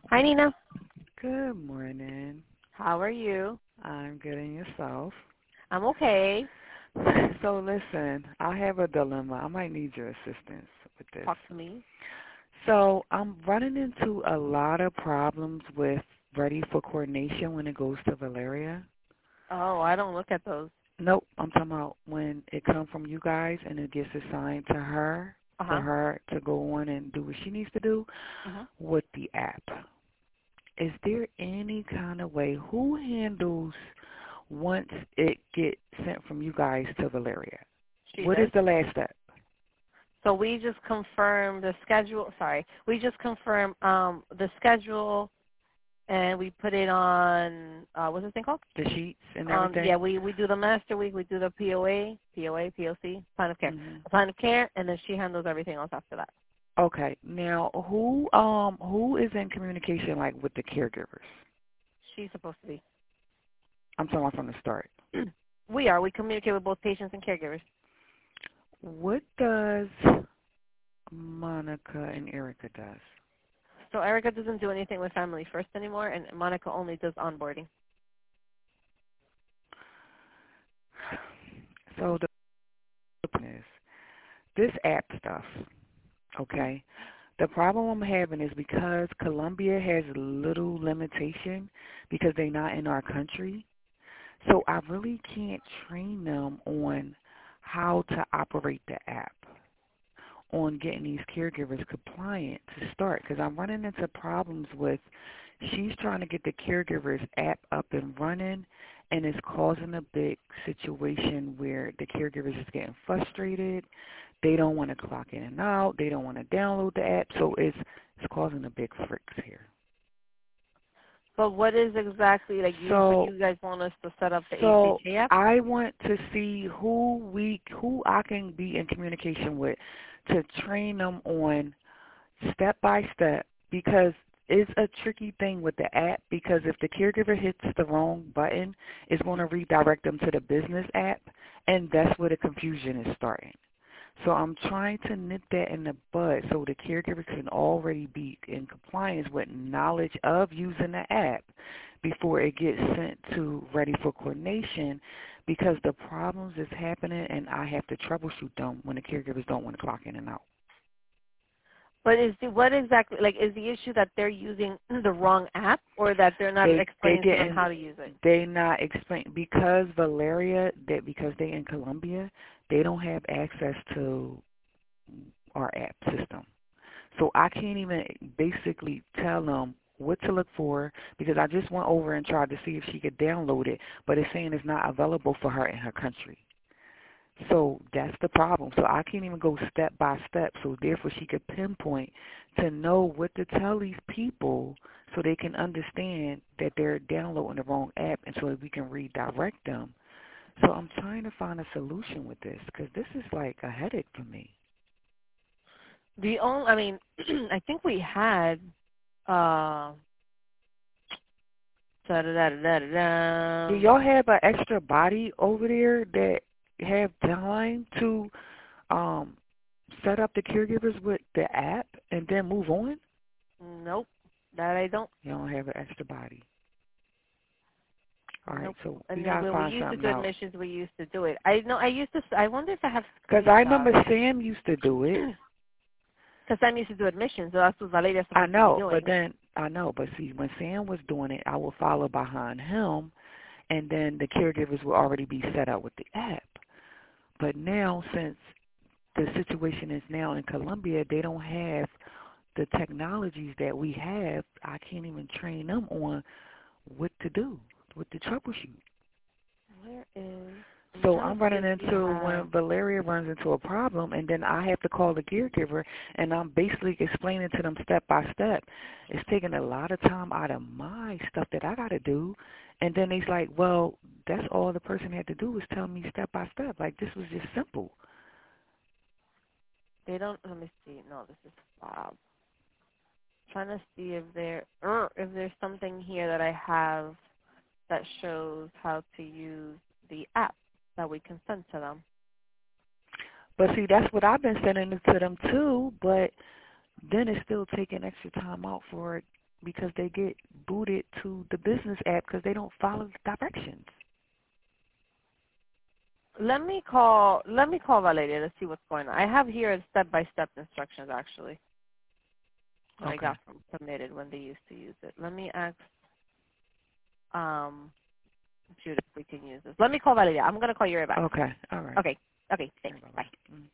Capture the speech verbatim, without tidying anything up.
Hi, Nina. Good morning. How are you? I'm good and yourself. I'm okay. So listen, I have a dilemma. I might need your assistance with this. Talk to me. So I'm running into a lot of problems with Ready for Coordination when it goes to Valeria. Oh, I don't look at those. Nope, I'm talking about when it comes from you guys and it gets assigned to her Uh for huh. her to go on and do what she needs to do Mhm. with the app. Is there any kind of way who handles once it gets sent from you guys to Valeria? She What is does. the last step? So we just confirm the schedule. Sorry, we just confirm um the schedule, and we put it on. Uh, what's this thing called? The sheets and Um, yeah, everything? we we do the master week. We do the P O A, P O A, P O C, plan of care, Hmm. plan of care, and then she handles everything else after that. Okay. Now, who um who is in communication like with the caregivers? She's supposed to be. I'm talking about from the start. We are. We communicate with both patients and caregivers. What does Monica and Erica does? So Erica doesn't do anything with Family First anymore, and Monica only does onboarding. So the problem is this app stuff, okay? The problem I'm having is because Colombia has little limitation because they're not in our country. So I really can't train them on how to operate the app, on getting these caregivers compliant to start, because I'm running into problems with she's trying to get the caregivers app up and running, and it's causing a big situation where the caregivers is getting frustrated. They don't want to clock in and out. They don't want to download the app, so it's it's causing a big fricks here. But what is exactly like you? So So you guys want us to set up the So H H A app? I want to see who we who I can be in communication with to train them on step by step, because it's a tricky thing with the app, because if the caregiver hits the wrong button, it's going to redirect them to the business app, and that's where the confusion is starting. So I'm trying to nip that in the bud so the caregiver can already be in compliance with knowledge of using the app before it gets sent to Ready for Coordination, because the problems is happening and I have to troubleshoot them when the caregivers don't want to clock in and out. But is the what exactly like is the issue that they're using the wrong app, or that they're not They they explaining to them didn't how to use it? they not explain because Valeria that because they in Colombia, they don't have access to our app system. So I can't even basically tell them what to look for, because I just went over and tried to see if she could download it, but it's saying it's not available for her in her country. So that's the problem. So I can't even go step by step. So therefore she could pinpoint to know what to tell these people so they can understand that they're downloading the wrong app, and so that we can redirect them. So I'm trying to find a solution with this, because this is like a headache for me. The only, I mean, I think we had uh, da da da da da Do da. y'all have an extra body over there that have time to um set up the caregivers with the app and then move on? Nope, that I don't. You don't have an extra body. All right, Nope. so we And then gotta when we find used to something do else. admissions, we used to do it. I know. I used to. I wonder if I have Because I screenshots. remember Sam used to do it. Because Sam used to do admissions, so that's what Valeria's I supposed to be know, but doing. then I know, but see, when Sam was doing it, I would follow behind him, and then the caregivers would already be set up with the app. But now, since the situation is now in Colombia, they don't have the technologies that we have. I can't even train them on what to do, what to troubleshoot. Where is? I'm So trying to I'm see running if we into have. when Valeria runs into a problem, and then I have to call the caregiver, and I'm basically explaining to them step by step. It's taking a lot of time out of my stuff that I got to do, and then he's like, well, that's all the person had to do was tell me step by step. Like, this was just simple. They don't. Let me see. No, this is Bob. Trying to see if there, er, if there's something here that I have that shows how to use the app that we can send to them. But see, that's what I've been sending it to them too, but then it's still taking extra time out for it. because they get booted to the business app because they don't follow the directions. Let me call. Let me call Valeria to see what's going on. I have here step-by-step instructions actually that I Okay. got from Committed when they used to use it. Let me ask um, Judith if we can use this. Let me call Valeria. I'm gonna call you right back. Okay. All right. Okay. Okay. Thanks. Bye-bye. Bye. Mm.